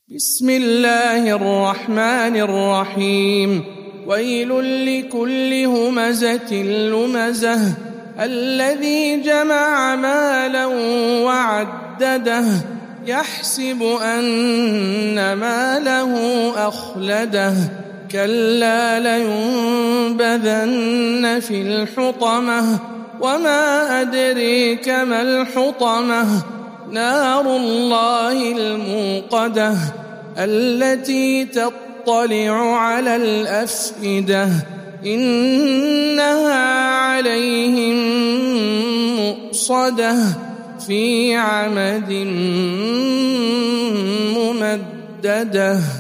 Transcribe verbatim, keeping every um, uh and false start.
بسم الله الرحمن الرحيم ويل لكل همزة لمزة الذي جمع مالا وعدده يحسب أن ماله أخلده كلا لينبذن في الحطمة وما أدريك ما الحطمة نار الله الموقدة التي تطلع على الأفئدة إنها عليهم مؤصدة في عمد ممددة.